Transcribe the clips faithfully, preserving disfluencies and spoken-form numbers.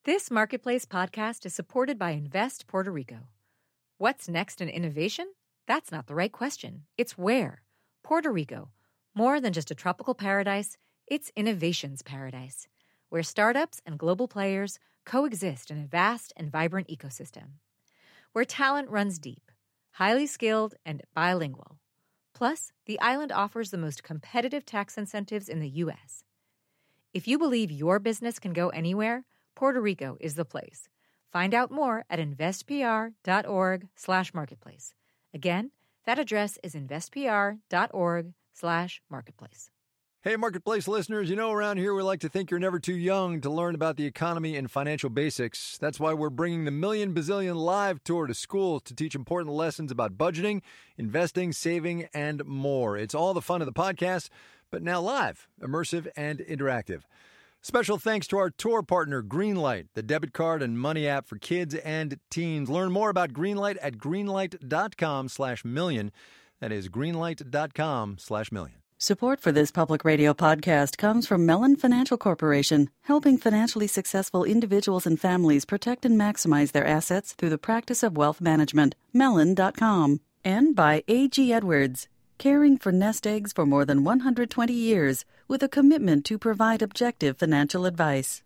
This Marketplace podcast is supported by Invest Puerto Rico. What's next in innovation? That's not the right question. It's where. Puerto Rico. More than just a tropical paradise, it's innovation's paradise, where startups and global players coexist in a vast and vibrant ecosystem. Where talent runs deep, highly skilled, and bilingual. Plus, the island offers the most competitive tax incentives in the U S. If you believe your business can go anywhere, Puerto Rico is the place. Find out more at investpr.org slash marketplace. Again, that address is investpr.org slash marketplace. Hey, Marketplace listeners, you know around here we like to think you're never too young to learn about the economy and financial basics. That's why we're bringing the Million Bazillion Live Tour to schools to teach important lessons about budgeting, investing, saving, and more. It's all the fun of the podcast, but now live, immersive, and interactive. Special thanks to our tour partner, Greenlight, the debit card and money app for kids and teens. Learn more about Greenlight at greenlight.com slash million. That is greenlight.com slash million. Support for this public radio podcast comes from Mellon Financial Corporation, helping financially successful individuals and families protect and maximize their assets through the practice of wealth management. Mellon dot com. And by A G Edwards, caring for nest eggs for more than one hundred twenty years with a commitment to provide objective financial advice.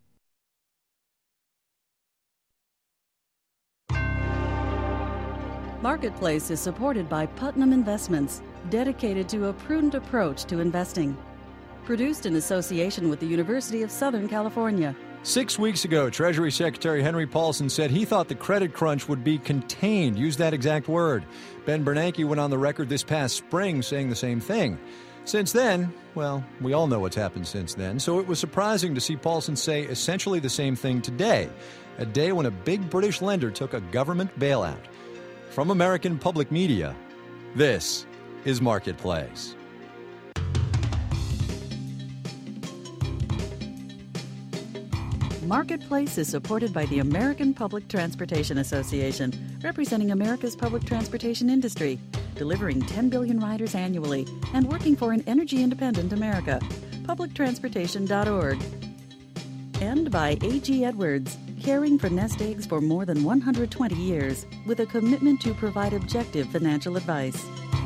Marketplace is supported by Putnam Investments, dedicated to a prudent approach to investing. Produced in association with the University of Southern California. Six weeks ago, Treasury Secretary Henry Paulson said he thought the credit crunch would be contained. Used that exact word. Ben Bernanke went on the record this past spring saying the same thing. Since then, well, we all know what's happened since then, so it was surprising to see Paulson say essentially the same thing today, a day when a big British lender took a government bailout. From American Public Media, this is Marketplace. Marketplace is supported by the American Public Transportation Association, representing America's public transportation industry, delivering ten billion riders annually, and working for an energy-independent America. public transportation dot org. And by A G Edwards, caring for nest eggs for more than one hundred twenty years, with a commitment to provide objective financial advice.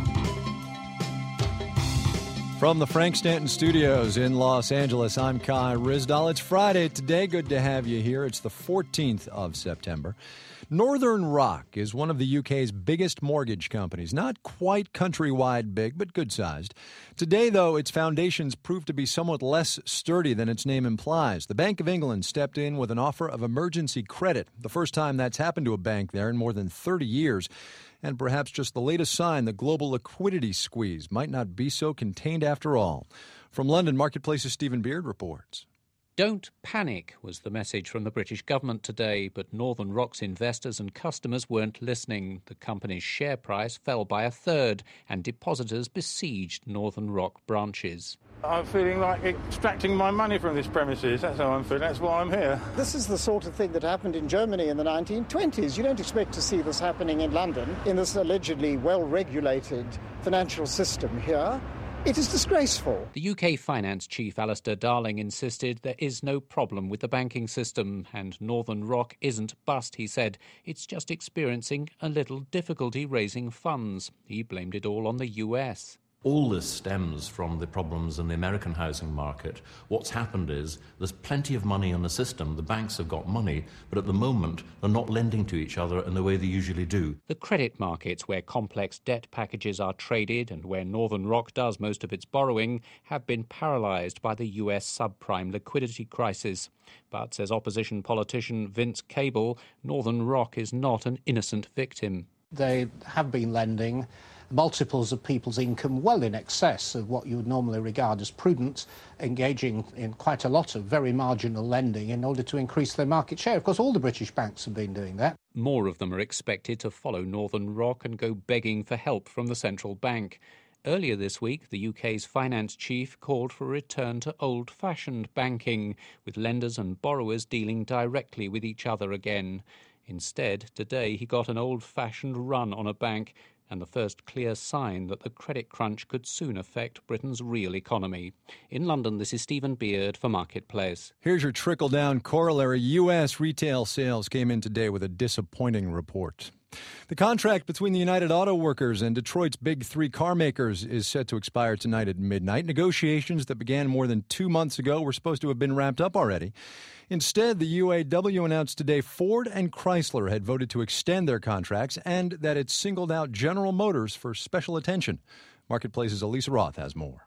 From the Frank Stanton Studios in Los Angeles, I'm Kai Ryssdal. It's Friday today. Good to have you here. It's the fourteenth of September. Northern Rock is one of the U K's biggest mortgage companies. Not quite countrywide big, but good-sized. Today, though, its foundations proved to be somewhat less sturdy than its name implies. The Bank of England stepped in with an offer of emergency credit, the first time that's happened to a bank there in more than thirty years. And perhaps just the latest sign the global liquidity squeeze might not be so contained after all. From London, Marketplace's Stephen Beard reports. Don't panic was the message from the British government today, but Northern Rock's investors and customers weren't listening. The company's share price fell by a third, and depositors besieged Northern Rock branches. I'm feeling like extracting my money from this premises. That's how I'm feeling. That's why I'm here. This is the sort of thing that happened in Germany in the nineteen twenties. You don't expect to see this happening in London, in this allegedly well-regulated financial system here. It is disgraceful. The U K finance chief Alistair Darling insisted there is no problem with the banking system, and Northern Rock isn't bust, he said. It's just experiencing a little difficulty raising funds. He blamed it all on the U S. All this stems from the problems in the American housing market. What's happened is there's plenty of money in the system. The banks have got money, but at the moment they're not lending to each other in the way they usually do. The credit markets, where complex debt packages are traded and where Northern Rock does most of its borrowing, have been paralysed by the U S subprime liquidity crisis. But, says opposition politician Vince Cable, Northern Rock is not an innocent victim. They have been lending multiples of people's income well in excess of what you would normally regard as prudent, engaging in quite a lot of very marginal lending in order to increase their market share. Of course, all the British banks have been doing that. More of them are expected to follow Northern Rock and go begging for help from the central bank. Earlier this week, the U K's finance chief called for a return to old-fashioned banking, with lenders and borrowers dealing directly with each other again. Instead, today he got an old-fashioned run on a bank and the first clear sign that the credit crunch could soon affect Britain's real economy. In London, this is Stephen Beard for Marketplace. Here's your trickle-down corollary. U S retail sales came in today with a disappointing report. The contract between the United Auto Workers and Detroit's big three car makers is set to expire tonight at midnight. Negotiations that began more than two months ago were supposed to have been wrapped up already. Instead, the U A W announced today Ford and Chrysler had voted to extend their contracts and that it singled out General Motors for special attention. Marketplace's Elisa Roth has more.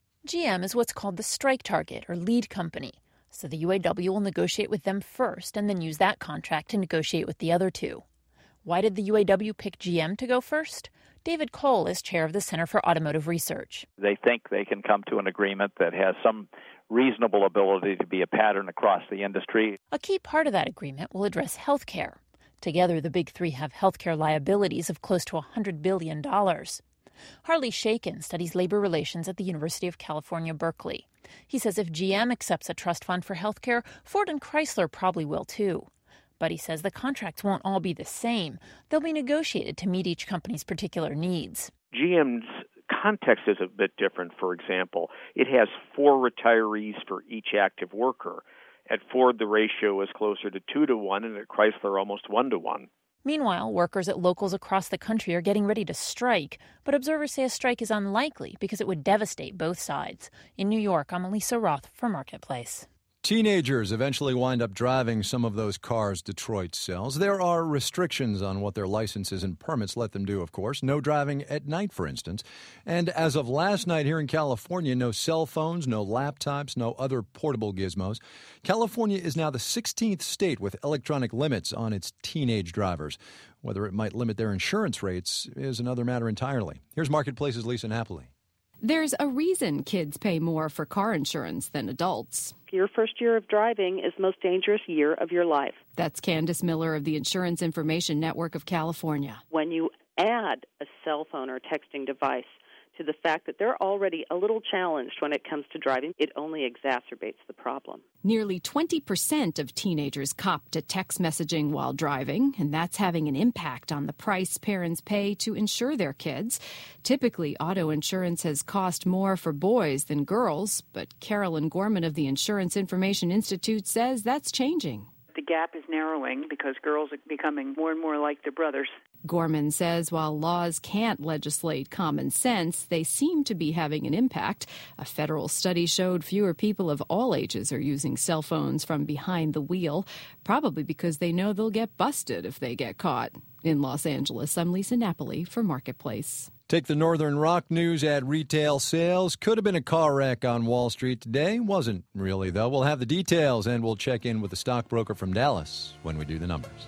G M is what's called the strike target or lead company. So the U A W will negotiate with them first and then use that contract to negotiate with the other two. Why did the U A W pick G M to go first? David Cole is chair of the Center for Automotive Research. They think they can come to an agreement that has some reasonable ability to be a pattern across the industry. A key part of that agreement will address health care. Together, the big three have health care liabilities of close to one hundred billion dollars. Harley Shaken studies labor relations at the University of California, Berkeley. He says if G M accepts a trust fund for health care, Ford and Chrysler probably will too. But he says the contracts won't all be the same. They'll be negotiated to meet each company's particular needs. G M's context is a bit different. For example, it has four retirees for each active worker. At Ford, the ratio is closer to two to one, and at Chrysler, almost one to one. Meanwhile, workers at locals across the country are getting ready to strike, but observers say a strike is unlikely because it would devastate both sides. In New York, I'm Elisa Roth for Marketplace. Teenagers eventually wind up driving some of those cars Detroit sells. There are restrictions on what their licenses and permits let them do, of course. No driving at night, for instance. And as of last night here in California, no cell phones, no laptops, no other portable gizmos. California is now the sixteenth state with electronic limits on its teenage drivers. Whether it might limit their insurance rates is another matter entirely. Here's Marketplace's Lisa Napoli. There's a reason kids pay more for car insurance than adults. Your first year of driving is the most dangerous year of your life. That's Candace Miller of the Insurance Information Network of California. When you add a cell phone or texting device to the fact that they're already a little challenged when it comes to driving, it only exacerbates the problem. Nearly twenty percent of teenagers cop to text messaging while driving, and that's having an impact on the price parents pay to insure their kids. Typically, auto insurance has cost more for boys than girls, but Carolyn Gorman of the Insurance Information Institute says that's changing. The gap is narrowing because girls are becoming more and more like their brothers. Gorman says while laws can't legislate common sense, they seem to be having an impact. A federal study showed fewer people of all ages are using cell phones from behind the wheel, probably because they know they'll get busted if they get caught. In Los Angeles, I'm Lisa Napoli for Marketplace. Take the Northern Rock news at retail sales. Could have been a car wreck on Wall Street today. Wasn't really, though. We'll have the details, and we'll check in with the stockbroker from Dallas when we do the numbers.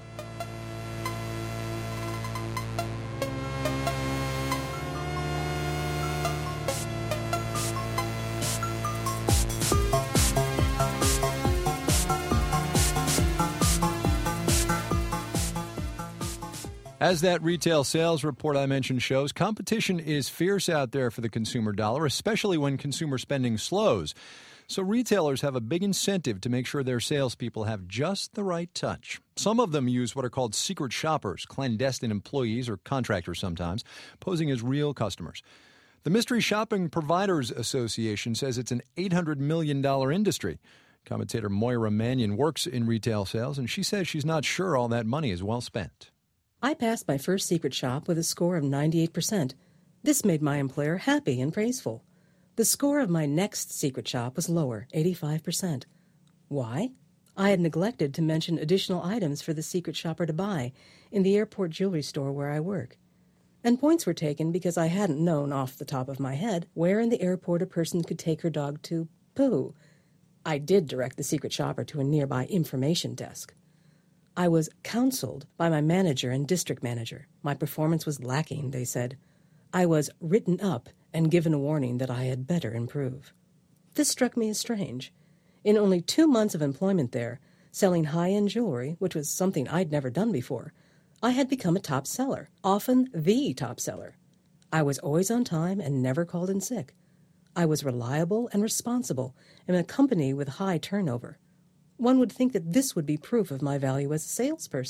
As that retail sales report I mentioned shows, competition is fierce out there for the consumer dollar, especially when consumer spending slows. So retailers have a big incentive to make sure their salespeople have just the right touch. Some of them use what are called secret shoppers, clandestine employees or contractors sometimes, posing as real customers. The Mystery Shopping Providers Association says it's an eight hundred million dollars industry. Commentator Moira Mannion works in retail sales, and she says she's not sure all that money is well spent. I passed my first secret shop with a score of ninety-eight percent. This made my employer happy and praiseful. The score of my next secret shop was lower, eighty-five percent. Why? I had neglected to mention additional items for the secret shopper to buy in the airport jewelry store where I work. And points were taken because I hadn't known off the top of my head where in the airport a person could take her dog to poo. I did direct the secret shopper to a nearby information desk. I was counseled by my manager and district manager. My performance was lacking, they said. I was written up and given a warning that I had better improve. This struck me as strange. In only two months of employment there, selling high-end jewelry, which was something I'd never done before, I had become a top seller, often the top seller. I was always on time and never called in sick. I was reliable and responsible in a company with high turnover. One would think that this would be proof of my value as a salesperson,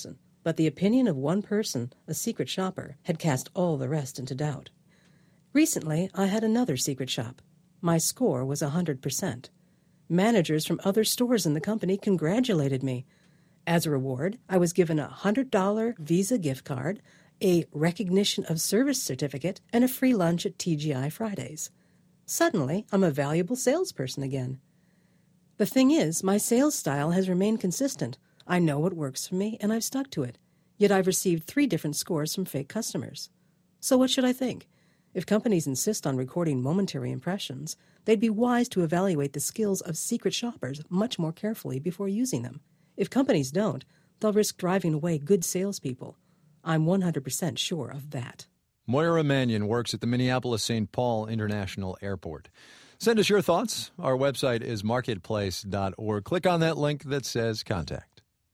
But the opinion of one person, a secret shopper, had cast all the rest into doubt. Recently, I had another secret shop. My score was one hundred percent. Managers from other stores in the company congratulated me. As a reward, I was given a one hundred dollars Visa gift card, a recognition of service certificate, and a free lunch at T G I Fridays. Suddenly, I'm a valuable salesperson again. The thing is, my sales style has remained consistent. I know what works for me, and I've stuck to it. Yet I've received three different scores from fake customers. So what should I think? If companies insist on recording momentary impressions, they'd be wise to evaluate the skills of secret shoppers much more carefully before using them. If companies don't, they'll risk driving away good salespeople. I'm one hundred percent sure of that. Moira Mannion works at the Minneapolis-Saint Paul International Airport. Send us your thoughts. Our website is marketplace dot org. Click on that link that says contact.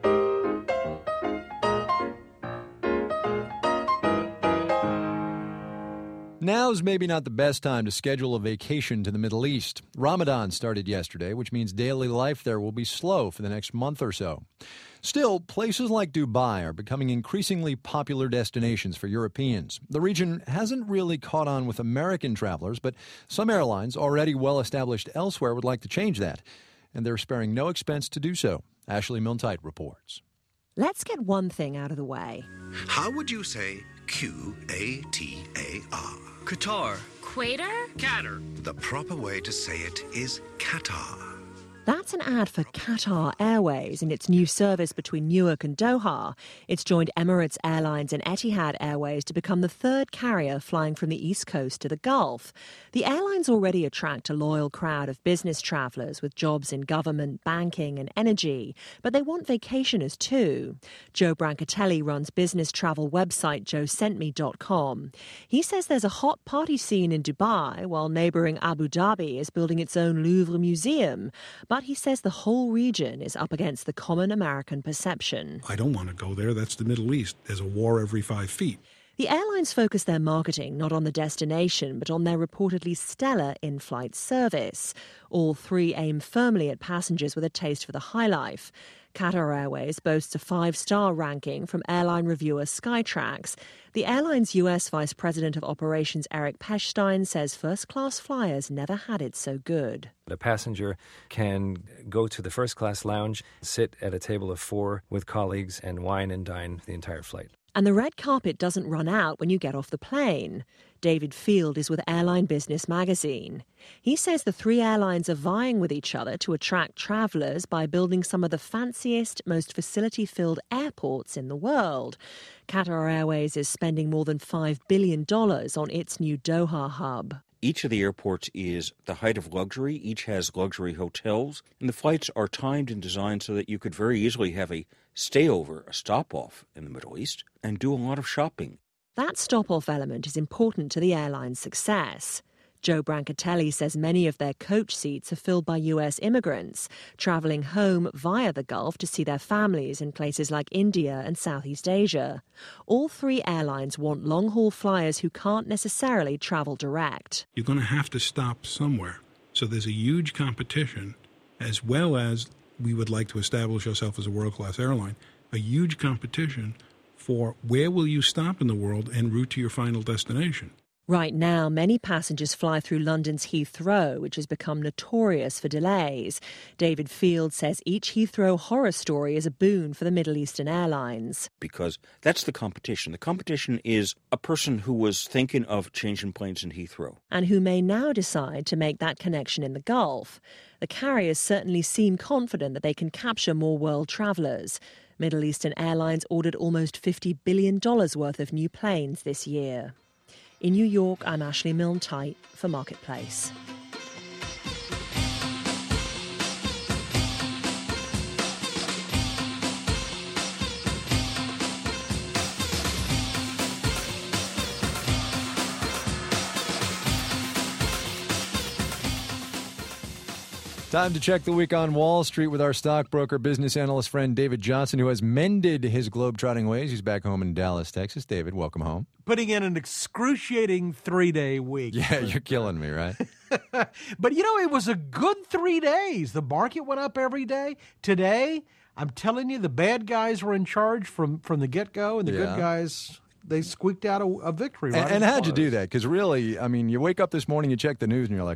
Now's maybe not the best time to schedule a vacation to the Middle East. Ramadan started yesterday, which means daily life there will be slow for the next month or so. Still, places like Dubai are becoming increasingly popular destinations for Europeans. The region hasn't really caught on with American travelers, but some airlines already well established elsewhere would like to change that, and they're sparing no expense to do so. Ashley Milne-Tyte reports. Let's get one thing out of the way. How would you say Q A T A R? Qatar. Quater? Qatar. The proper way to say it is Qatar. That's an ad for Qatar Airways in its new service between Newark and Doha. It's joined Emirates Airlines and Etihad Airways to become the third carrier flying from the East Coast to the Gulf. The airlines already attract a loyal crowd of business travellers with jobs in government, banking and energy, but they want vacationers too. Joe Brancatelli runs business travel website joe sent me dot com. He says there's a hot party scene in Dubai, while neighbouring Abu Dhabi is building its own Louvre museum. But he says the whole region is up against the common American perception. I don't want to go there. That's the Middle East. There's a war every five feet. The airlines focus their marketing not on the destination, but on their reportedly stellar in-flight service. All three aim firmly at passengers with a taste for the high life. Qatar Airways boasts a five-star ranking from airline reviewer Skytrax. The airline's U S Vice President of Operations Eric Pechstein says first-class flyers never had it so good. A passenger can go to the first-class lounge, sit at a table of four with colleagues, and wine and dine the entire flight. And the red carpet doesn't run out when you get off the plane. David Field is with Airline Business Magazine. He says the three airlines are vying with each other to attract travellers by building some of the fanciest, most facility-filled airports in the world. Qatar Airways is spending more than five billion dollars on its new Doha hub. Each of the airports is the height of luxury. Each has luxury hotels. And the flights are timed and designed so that you could very easily have a stayover, a stop-off in the Middle East, and do a lot of shopping. That stop-off element is important to the airline's success. Joe Brancatelli says many of their coach seats are filled by U S immigrants, travelling home via the Gulf to see their families in places like India and Southeast Asia. All three airlines want long-haul flyers who can't necessarily travel direct. You're going to have to stop somewhere. So there's a huge competition, as well as we would like to establish ourselves as a world-class airline, a huge competition for where will you stop in the world en route to your final destination. Right now, many passengers fly through London's Heathrow, which has become notorious for delays. David Field says each Heathrow horror story is a boon for the Middle Eastern airlines. Because that's the competition. The competition is a person who was thinking of changing planes in Heathrow. And who may now decide to make that connection in the Gulf. The carriers certainly seem confident that they can capture more world travellers. Middle Eastern airlines ordered almost fifty billion dollars worth of new planes this year. In New York, I'm Ashley Milne-Tyte for Marketplace. Time to check the week on Wall Street with our stockbroker, business analyst friend David Johnson, who has mended his globe-trotting ways. He's back home in Dallas, Texas. David, welcome home. Putting in an excruciating three-day week. Yeah, you're killing me, right? But, you know, it was a good three days. The market went up every day. Today, I'm telling you, the bad guys were in charge from, from the get-go, and the Yeah. good guys, they squeaked out a, a victory. Right And, and how'd you do that? Because really, I mean, you wake up this morning, you check the news, and you're like,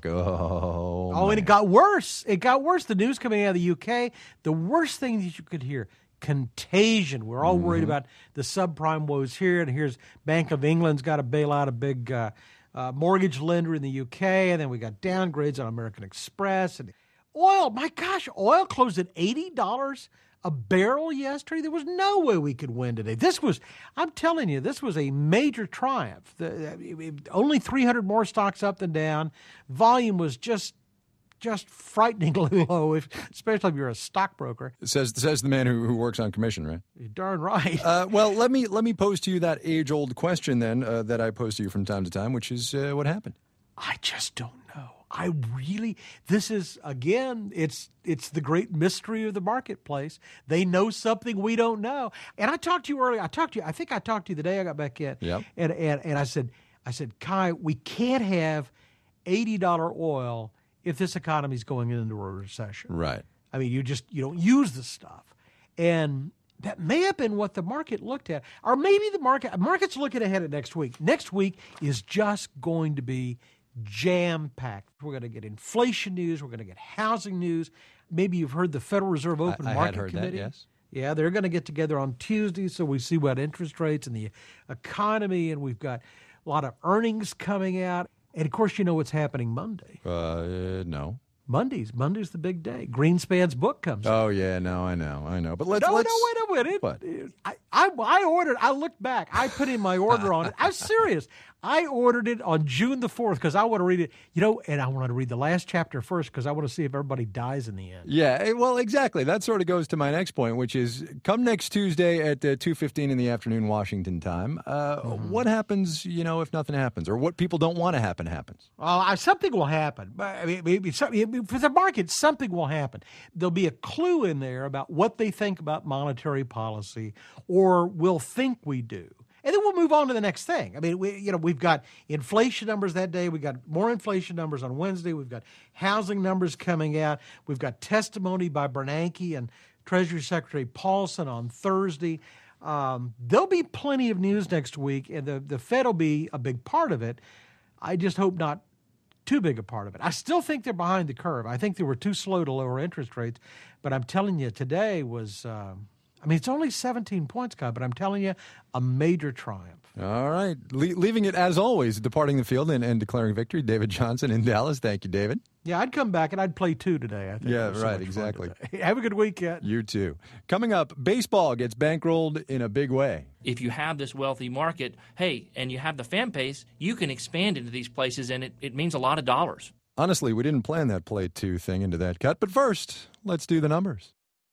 oh, Oh, and it got worse. It got worse. The news coming out of the U K, the worst thing that you could hear, contagion. We're all worried Mm-hmm. about the subprime woes here, and here's Bank of England's got to bail out a big uh, uh, mortgage lender in the U K, and then we got downgrades on American Express. And oil, my gosh, oil closed at eighty dollars a barrel yesterday. There was no way we could win today. This was, I'm telling you, this was a major triumph. The, only three hundred more stocks up than down. Volume was just just frighteningly low, if, especially if you're a stockbroker. Says says the man who, who works on commission, right? You're darn right. Uh, well, let me let me pose to you that age-old question then uh, that I pose to you from time to time, which is uh, what happened? I just don't know. I really, this is, again, it's it's the great mystery of the marketplace. They know something we don't know. And I talked to you earlier. I talked to you, I think I talked to you the day I got back in. Yep. And, and, and I said, I said, Kai, we can't have eighty dollars oil if this economy is going into a recession. Right. I mean, you just, you don't use the stuff. And that may have been what the market looked at. Or maybe the market, market's looking ahead at next week. Next week is just going to be jam-packed. We're going to get inflation news. We're going to get housing news. Maybe you've heard the Federal Reserve Open I, I Market had heard Committee. That, yes. Yeah, they're going to get together on Tuesday, so we see what interest rates and the economy, and we've got a lot of earnings coming out. And, of course, you know what's happening Monday. Uh, no. Monday's Monday's the big day. Greenspan's book comes out. Oh, yeah, no, I know, I know. But let's... No, let's, no, wait a minute. What? I, I, I ordered, I looked back. I put in my order on it. I'm serious. I ordered it on June the fourth because I want to read it, you know, and I want to read the last chapter first because I want to see if everybody dies in the end. Yeah, eh, well, exactly. That sort of goes to my next point, which is come next Tuesday at uh, two fifteen in the afternoon Washington time. Uh, Mm-hmm. What happens, you know, if nothing happens? Or what people don't want to happen happens? Well, I, something will happen. I mean, maybe something, for the market, something will happen. There'll be a clue in there about what they think about monetary policy or will think we do. And then we'll move on to the next thing. I mean, we, you know, we've got inflation numbers that day. We've got more inflation numbers on Wednesday. We've got housing numbers coming out. We've got testimony by Bernanke and Treasury Secretary Paulson on Thursday. Um, there'll be plenty of news next week, and the, the Fed will be a big part of it. I just hope not too big a part of it. I still think they're behind the curve. I think they were too slow to lower interest rates. But I'm telling you, today was... Um, I mean, it's only seventeen points, Scott, but I'm telling you, a major triumph. All right. Le- leaving it, as always, departing the field and, and declaring victory, David Johnson in Dallas. Thank you, David. Yeah, I'd come back and I'd play two today, I think. Yeah, It was so right, much fun exactly. today. Have a good weekend. You too. Coming up, baseball gets bankrolled in a big way. If you have this wealthy market, hey, and you have the fan base, you can expand into these places, and it, it means a lot of dollars. Honestly, we didn't plan that play two thing into that cut, but first, let's do the numbers.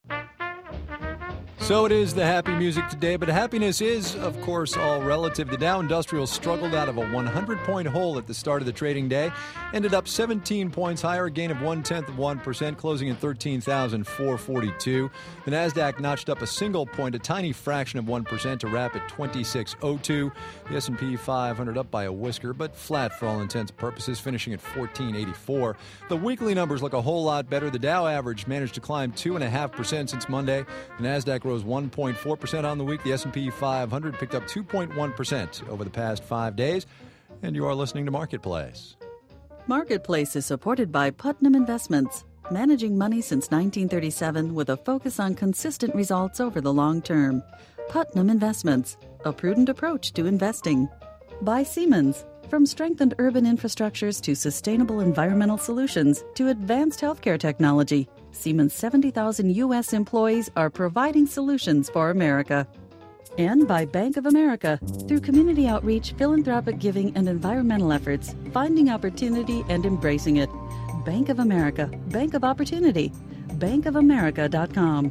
So it is the happy music today, but happiness is, of course, all relative. The Dow Industrial struggled out of a one hundred point hole at the start of the trading day, ended up seventeen points higher, a gain of one-tenth of one percent, closing at thirteen thousand four hundred forty-two. The Nasdaq notched up a single point, a tiny fraction of one percent, to wrap at twenty-six oh two. The S and P five hundred up by a whisker, but flat for all intents and purposes, finishing at fourteen eighty-four. The weekly numbers look a whole lot better. The Dow average managed to climb two point five percent since Monday. The Nasdaq rose one point four percent on the week. The S and P five hundred picked up two point one percent over the past five days. And you are listening to Marketplace. Marketplace is supported by Putnam Investments, managing money since nineteen thirty-seven with a focus on consistent results over the long term. Putnam Investments, a prudent approach to investing. By Siemens, from strengthened urban infrastructures to sustainable environmental solutions to advanced healthcare technology, Siemens' seventy thousand U S employees are providing solutions for America. And by Bank of America, through community outreach, philanthropic giving, and environmental efforts, finding opportunity and embracing it. Bank of America, Bank of Opportunity. bank of america dot com.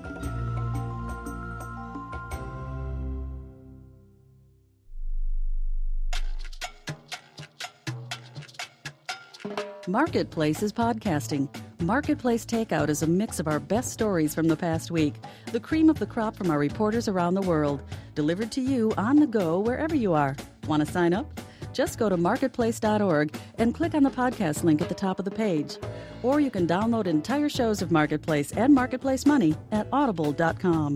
Marketplace is podcasting. Marketplace Takeout is a mix of our best stories from the past week, the cream of the crop from our reporters around the world, delivered to you on the go wherever you are. Want to sign up? Just go to marketplace dot org and click on the podcast link at the top of the page. Or you can download entire shows of Marketplace and Marketplace Money at audible dot com.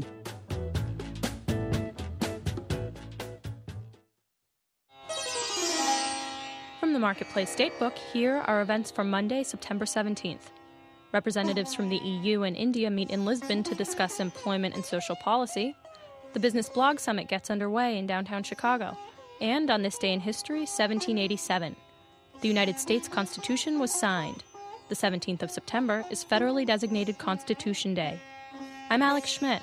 From the Marketplace Datebook, here are events for Monday, September seventeenth. Representatives from the E U and India meet in Lisbon to discuss employment and social policy. The Business Blog Summit gets underway in downtown Chicago. And on this day in history, seventeen eighty-seven, the United States Constitution was signed. The seventeenth of September is federally designated Constitution Day. I'm Alex Schmidt.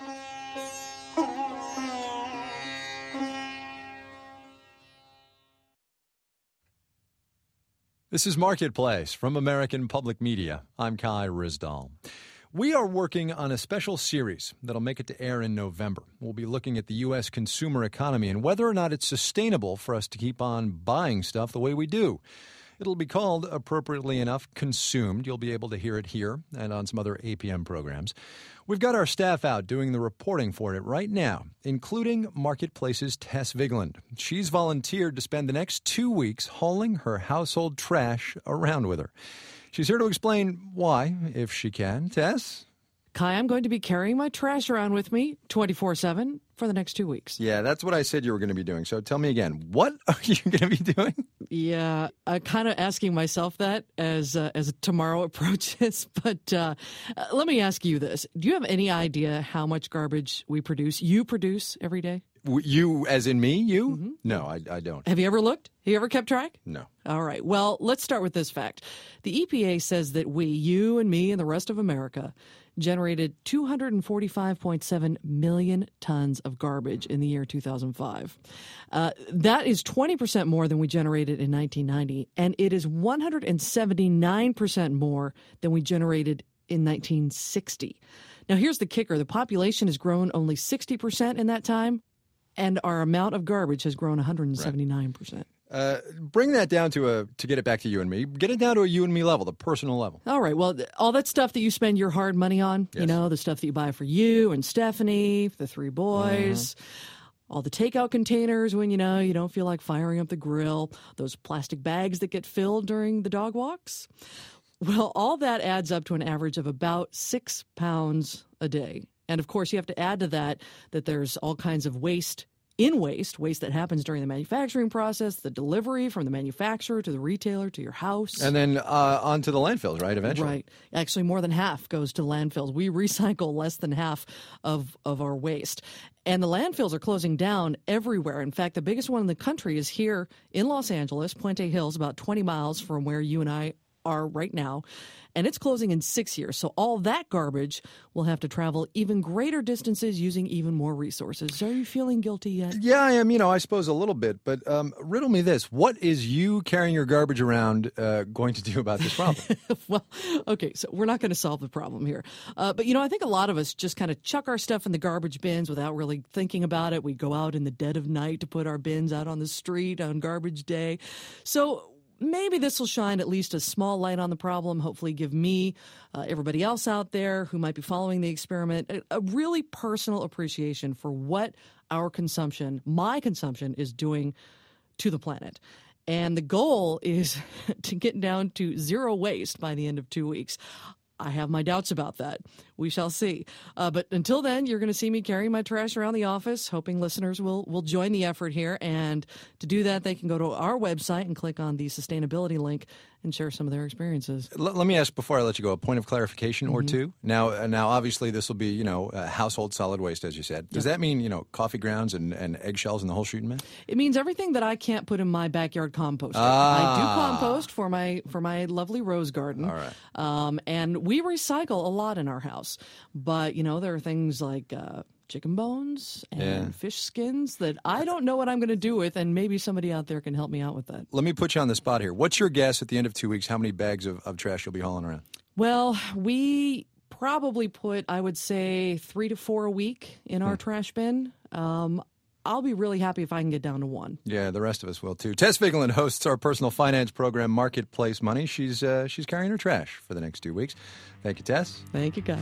This is Marketplace from American Public Media. I'm Kai Ryssdal. We are working on a special series that'll make it to air in November. We'll be looking at the U S consumer economy and whether or not it's sustainable for us to keep on buying stuff the way we do. It'll be called, appropriately enough, Consumed. You'll be able to hear it here and on some other A P M programs. We've got our staff out doing the reporting for it right now, including Marketplace's Tess Vigeland. She's volunteered to spend the next two weeks hauling her household trash around with her. She's here to explain why, if she can. Tess? Kai, I'm going to be carrying my trash around with me twenty-four seven for the next two weeks. Yeah, that's what I said you were going to be doing. So tell me again, what are you going to be doing? Yeah, I'm kind of asking myself that as uh, as tomorrow approaches. But uh, uh, let me ask you this. Do you have any idea how much garbage we produce, you produce every day? You, as in me, you? Mm-hmm. No, I, I don't. Have you ever looked? Have you ever kept track? No. All right. Well, let's start with this fact. The E P A says that we, you and me and the rest of America, generated two hundred forty-five point seven million tons of garbage in the year two thousand five. Uh, that is twenty percent more than we generated in nineteen ninety, and it is one hundred seventy-nine percent more than we generated in nineteen sixty. Now, here's the kicker. The population has grown only sixty percent in that time, and our amount of garbage has grown one hundred seventy-nine percent. Right. Uh, bring that down to a, to get it back to you and me, get it down to a you and me level, the personal level. All right. Well, all that stuff that you spend your hard money on, yes. You know, the stuff that you buy for you and Stephanie, the three boys, mm-hmm. all the takeout containers when, you know, you don't feel like firing up the grill, those plastic bags that get filled during the dog walks. Well, all that adds up to an average of about six pounds a day. And of course, you have to add to that that there's all kinds of waste in waste, waste that happens during the manufacturing process, the delivery from the manufacturer to the retailer to your house. And then uh, onto the landfills, right, eventually? Right. Actually, more than half goes to landfills. We recycle less than half of, of our waste. And the landfills are closing down everywhere. In fact, the biggest one in the country is here in Los Angeles, Puente Hills, about twenty miles from where you and I are right now. And it's closing in six years. So all that garbage will have to travel even greater distances using even more resources. Are you feeling guilty yet? Yeah, I am, you know, I suppose a little bit. But um, riddle me this. What is you carrying your garbage around uh, going to do about this problem? Well, okay, so we're not going to solve the problem here. Uh, but, you know, I think a lot of us just kind of chuck our stuff in the garbage bins without really thinking about it. We go out in the dead of night to put our bins out on the street on garbage day. So maybe this will shine at least a small light on the problem, hopefully give me, uh, everybody else out there who might be following the experiment, a, a really personal appreciation for what our consumption, my consumption, is doing to the planet. And the goal is to get down to zero waste by the end of two weeks. I have my doubts about that. We shall see. Uh, but until then, you're going to see me carrying my trash around the office, hoping listeners will, will join the effort here. And to do that, they can go to our website and click on the sustainability link and share some of their experiences. Let, let me ask, before I let you go, a point of clarification Mm-hmm. or two. Now, uh, now, obviously, this will be, you know, uh, household solid waste, as you said. Does Yep. that mean, you know, coffee grounds and, and eggshells and the whole shooting match? It means everything that I can't put in my backyard composter. Ah. I do compost for my for my lovely rose garden. All right. Um, and we recycle a lot in our house. But, you know, there are things like uh, chicken bones and Yeah. fish skins that I don't know what I'm going to do with, and maybe somebody out there can help me out with that. Let me put you on the spot here. What's your guess at the end of two weeks how many bags of, of trash you'll be hauling around? Well, we probably put, I would say, three to four a week in our Hmm. trash bin. Um, I'll be really happy if I can get down to one. Yeah, the rest of us will, too. Tess Vigeland hosts our personal finance program, Marketplace Money. She's uh, she's carrying her trash for the next two weeks. Thank you, Tess. Thank you, Guy.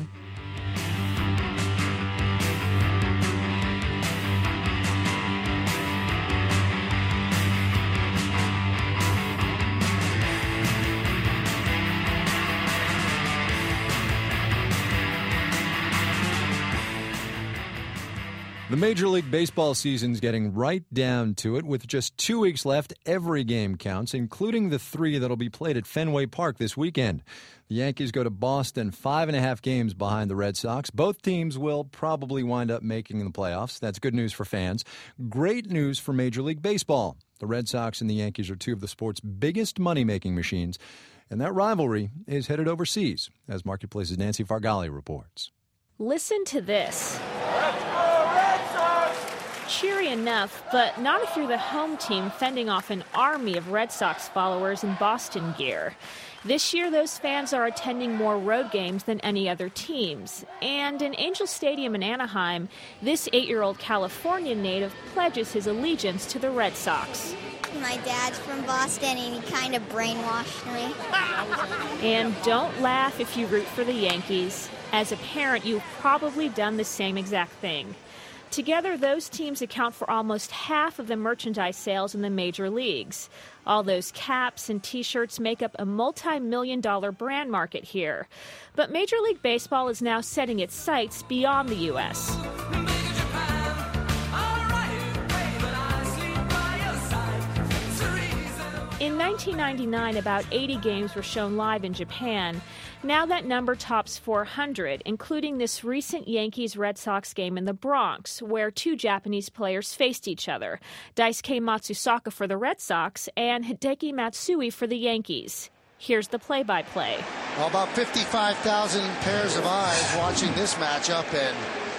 The Major League Baseball season's getting right down to it. With just two weeks left, every game counts, including the three that'll be played at Fenway Park this weekend. The Yankees go to Boston, five and a half games behind the Red Sox. Both teams will probably wind up making the playoffs. That's good news for fans. Great news for Major League Baseball. The Red Sox and the Yankees are two of the sport's biggest money-making machines, and that rivalry is headed overseas, as Marketplace's Nancy Fargali reports. Listen to this. Cheery enough, but not if you're the home team fending off an army of Red Sox followers in Boston gear. This year, those fans are attending more road games than any other teams. And in Angel Stadium in Anaheim, this eight-year-old California native pledges his allegiance to the Red Sox. My dad's from Boston, and he kind of brainwashed me. And don't laugh if you root for the Yankees. As a parent, you've probably done the same exact thing. Together, those teams account for almost half of the merchandise sales in the major leagues. All those caps and T-shirts make up a multi-million dollar brand market here. But Major League Baseball is now setting its sights beyond the U S In nineteen ninety-nine, about eighty games were shown live in Japan. Now that number tops four hundred, including this recent Yankees-Red Sox game in the Bronx, where two Japanese players faced each other, Daisuke Matsusaka for the Red Sox and Hideki Matsui for the Yankees. Here's the play-by-play. Well, about fifty-five thousand pairs of eyes watching this matchup, and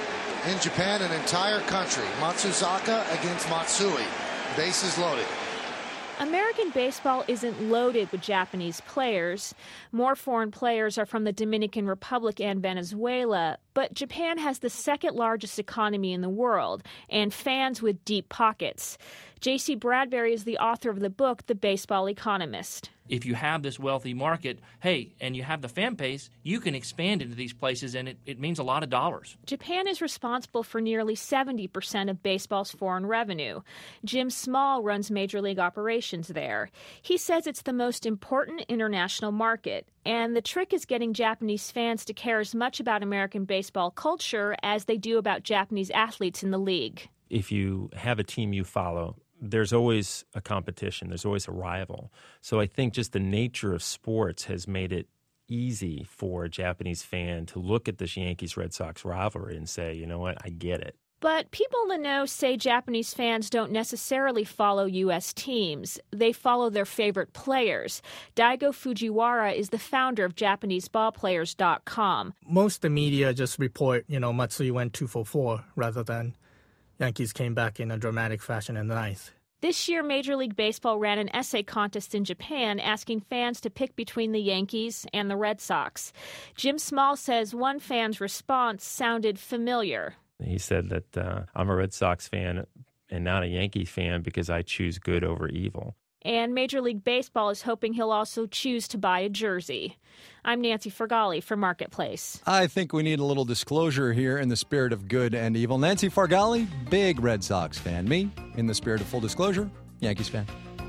in Japan, an entire country. Matsusaka against Matsui. Bases loaded. American baseball isn't loaded with Japanese players. More foreign players are from the Dominican Republic and Venezuela, but Japan has the second largest economy in the world and fans with deep pockets. J C Bradbury is the author of the book, The Baseball Economist. If you have this wealthy market, hey, and you have the fan base, you can expand into these places, and it, it means a lot of dollars. Japan is responsible for nearly seventy percent of baseball's foreign revenue. Jim Small runs Major League operations there. He says it's the most important international market, and the trick is getting Japanese fans to care as much about American baseball culture as they do about Japanese athletes in the league. If you have a team you follow, there's always a competition. There's always a rival. So I think just the nature of sports has made it easy for a Japanese fan to look at this Yankees-Red Sox rivalry and say, you know what, I get it. But people in the know say Japanese fans don't necessarily follow U S teams. They follow their favorite players. Daigo Fujiwara is the founder of Japanese Ball Players dot com. Most of the media just report, you know, Matsui went two for four rather than Yankees came back in a dramatic fashion in the ninth. This year, Major League Baseball ran an essay contest in Japan asking fans to pick between the Yankees and the Red Sox. Jim Small says one fan's response sounded familiar. He said that uh, I'm a Red Sox fan and not a Yankee fan because I choose good over evil. And Major League Baseball is hoping he'll also choose to buy a jersey. I'm Nancy Fargali for Marketplace. I think we need a little disclosure here in the spirit of good and evil. Nancy Fargali, big Red Sox fan. Me, in the spirit of full disclosure, Yankees fan.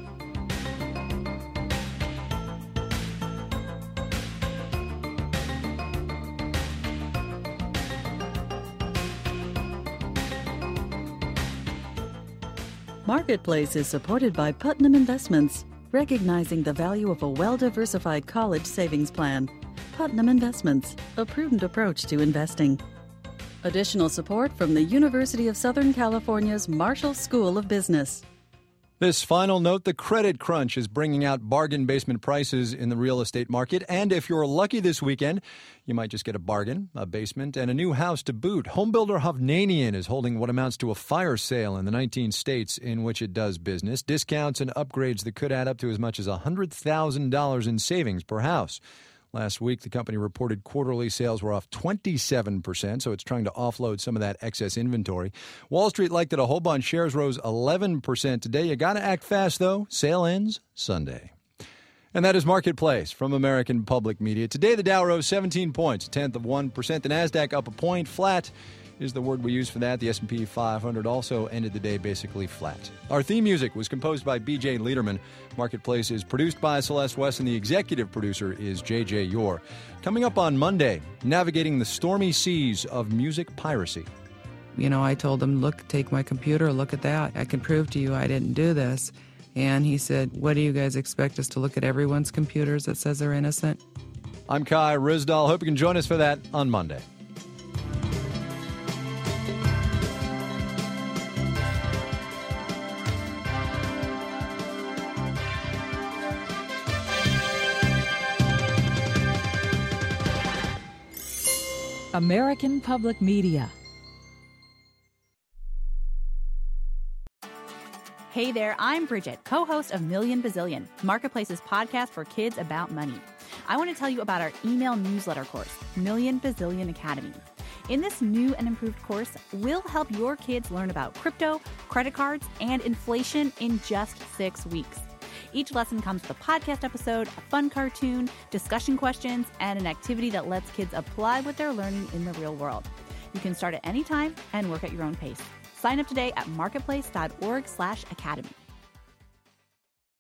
Marketplace is supported by Putnam Investments, recognizing the value of a well-diversified college savings plan. Putnam Investments, a prudent approach to investing. Additional support from the University of Southern California's Marshall School of Business. This final note, the credit crunch is bringing out bargain basement prices in the real estate market. And if you're lucky this weekend, you might just get a bargain, a basement, and a new house to boot. Homebuilder Hovnanian is holding what amounts to a fire sale in the nineteen states in which it does business. Discounts and upgrades that could add up to as much as one hundred thousand dollars in savings per house. Last week, the company reported quarterly sales were off twenty-seven percent, so it's trying to offload some of that excess inventory. Wall Street liked it a whole bunch. Shares rose eleven percent today. You got to act fast, though. Sale ends Sunday. And that is Marketplace from American Public Media. Today, the Dow rose seventeen points, a tenth of one percent. The NASDAQ up a point. Flat is the word we use for that. The S and P five hundred also ended the day basically flat. Our theme music was composed by B J Lederman. Marketplace is produced by Celeste West, and the executive producer is J J Yore. Coming up on Monday, navigating the stormy seas of music piracy. You know, I told him, look, take my computer, look at that. I can prove to you I didn't do this. And he said, what do you guys expect us to look at everyone's computers that says they're innocent? I'm Kai Ryssdal. Hope you can join us for that on Monday. American Public Media. Hey there, I'm Bridget, co-host of Million Bazillion, Marketplace's podcast for kids about money. I want to tell you about our email newsletter course, Million Bazillion Academy. In this new and improved course, we'll help your kids learn about crypto, credit cards, and inflation in just six weeks. Each lesson comes with a podcast episode, a fun cartoon, discussion questions, and an activity that lets kids apply what they're learning in the real world. You can start at any time and work at your own pace. Sign up today at marketplace.org slash academy.